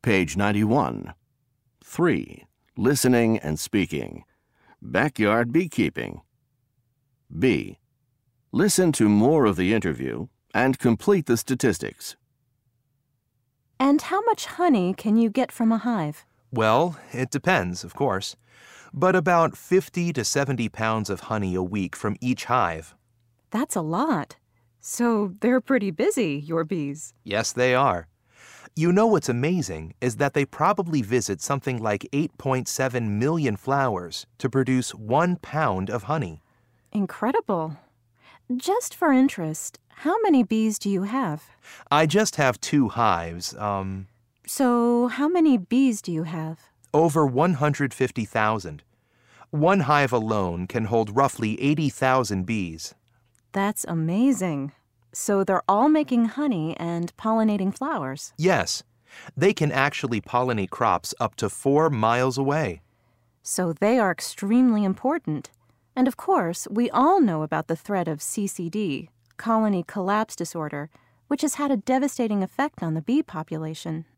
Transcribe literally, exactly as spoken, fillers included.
page ninety-one. three. Listening and speaking. Backyard beekeeping. B. Listen to more of the interview and complete the statistics. And how much honey can you get from a hive? Well, it depends, of course, but about fifty to seventy pounds of honey a week from each hive. That's a lot. So they're pretty busy, your bees. Yes, they are. You know what's amazing is that they probably visit something like eight point seven million flowers to produce one pound of honey. Incredible. Just for interest, how many bees do you have? I just have two hives, um... So how many bees do you have? over one hundred fifty thousand. One hive alone can hold roughly eighty thousand bees. That's amazing. So they're all making honey and pollinating flowers. Yes, they can actually pollinate crops up to four miles away. So they are extremely important. And of course, we all know about the threat of C C D, colony collapse disorder, which has had a devastating effect on the bee population.